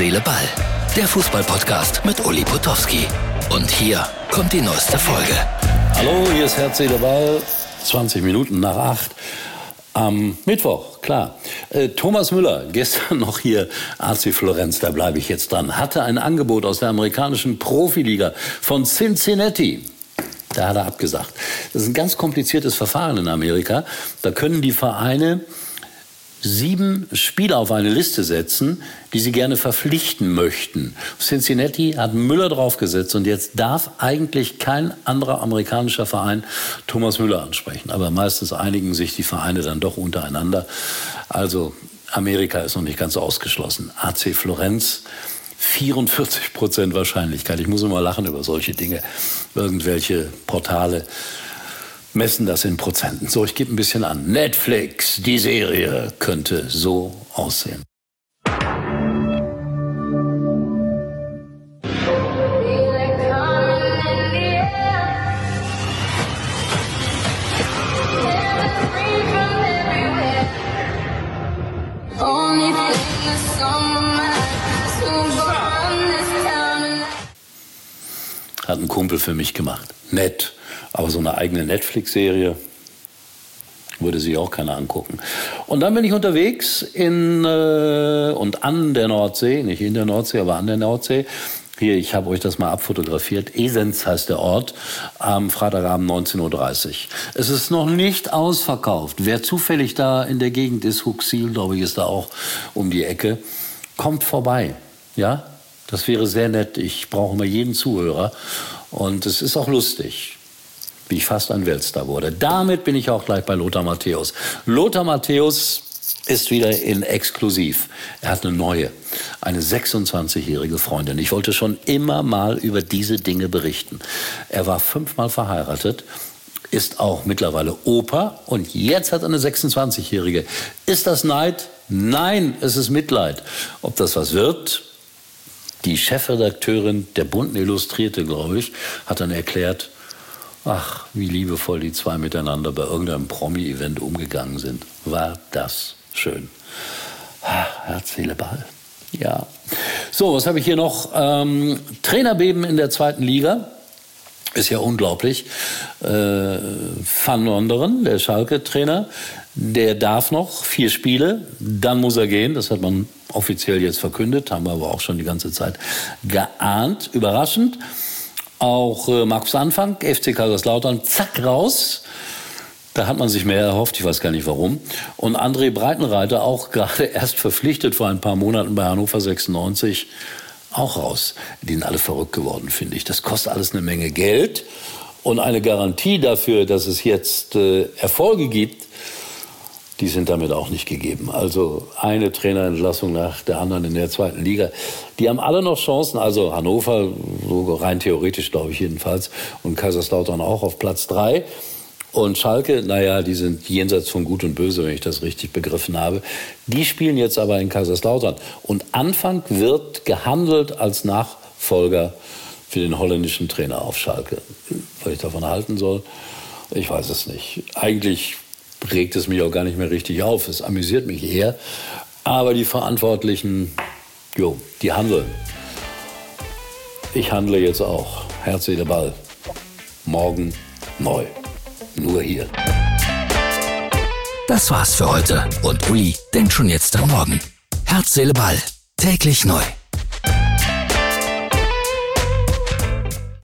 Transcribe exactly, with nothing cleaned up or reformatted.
Seele, Ball. Der Fußball-Podcast mit Uli Potowski. Und hier kommt die neueste Folge. Hallo, hier ist Herz, Seele, Ball. zwanzig Minuten nach acht. Am Mittwoch, klar. Äh, Thomas Müller, gestern noch hier, A C Florenz, da bleibe ich jetzt dran, hatte ein Angebot aus der amerikanischen Profiliga von Cincinnati. Da hat er abgesagt. Das ist ein ganz kompliziertes Verfahren in Amerika. Da können die Vereine sieben Spieler auf eine Liste setzen, die sie gerne verpflichten möchten. Cincinnati hat Müller draufgesetzt und jetzt darf eigentlich kein anderer amerikanischer Verein Thomas Müller ansprechen. Aber meistens einigen sich die Vereine dann doch untereinander. Also Amerika ist noch nicht ganz ausgeschlossen. A C Florenz, vierundvierzig Prozent Wahrscheinlichkeit. Ich muss immer lachen über solche Dinge. Irgendwelche Portale messen das in Prozenten. So, ich gebe ein bisschen an. Netflix, die Serie könnte so aussehen. Hat ein Kumpel für mich gemacht. Nett. Aber so eine eigene Netflix-Serie würde sich auch keiner angucken. Und dann bin ich unterwegs in äh, und an der Nordsee, nicht in der Nordsee, aber an der Nordsee. Hier, ich habe euch das mal abfotografiert. Esens heißt der Ort, am Freitagabend neunzehn Uhr dreißig. Es ist noch nicht ausverkauft. Wer zufällig da in der Gegend ist, Huxil, glaube ich, ist da auch um die Ecke, kommt vorbei. Ja, das wäre sehr nett. Ich brauche immer jeden Zuhörer. Und es ist auch lustig, wie ich fast ein Weltstar wurde. Damit bin ich auch gleich bei Lothar Matthäus. Lothar Matthäus ist wieder in Exklusiv. Er hat eine neue, eine sechsundzwanzigjährige Freundin. Ich wollte schon immer mal über diese Dinge berichten. Er war fünfmal verheiratet, ist auch mittlerweile Opa und jetzt hat er eine sechsundzwanzigjährige. Ist das Neid? Nein, es ist Mitleid. Ob das was wird? Die Chefredakteurin der Bunten Illustrierte, glaube ich, hat dann erklärt, ach, wie liebevoll die zwei miteinander bei irgendeinem Promi-Event umgegangen sind. War das schön. Herz, Seele, Ball. Ja. So, was habe ich hier noch? Ähm, Trainerbeben in der zweiten Liga. Ist ja unglaublich. Äh, Van Wonderen, der Schalke-Trainer, der darf noch vier Spiele. Dann muss er gehen. Das hat man offiziell jetzt verkündet. Haben wir aber auch schon die ganze Zeit geahnt. Überraschend. Auch äh, Markus Anfang, F C Kaiserslautern, zack, raus. Da hat man sich mehr erhofft, ich weiß gar nicht warum. Und André Breitenreiter, auch gerade erst verpflichtet vor ein paar Monaten bei Hannover sechsundneunzig, auch raus. Die sind alle verrückt geworden, finde ich. Das kostet alles eine Menge Geld. Und eine Garantie dafür, dass es jetzt äh, Erfolge gibt, die sind damit auch nicht gegeben. Also eine Trainerentlassung nach der anderen in der zweiten Liga. Die haben alle noch Chancen, also Hannover, so rein theoretisch glaube ich jedenfalls, und Kaiserslautern auch auf Platz drei. Und Schalke, naja, die sind jenseits von Gut und Böse, wenn ich das richtig begriffen habe. Die spielen jetzt aber in Kaiserslautern. Und Anfang wird gehandelt als Nachfolger für den holländischen Trainer auf Schalke. Was ich davon halten soll, ich weiß es nicht. Eigentlich regt es mich auch gar nicht mehr richtig auf. Es amüsiert mich eher. Aber die Verantwortlichen, jo, die handeln. Ich handle jetzt auch. Herz, Seele, Ball. Morgen neu. Nur hier. Das war's für heute. Und Uli denkt schon jetzt am Morgen. Herz, Seele, Ball. Täglich neu.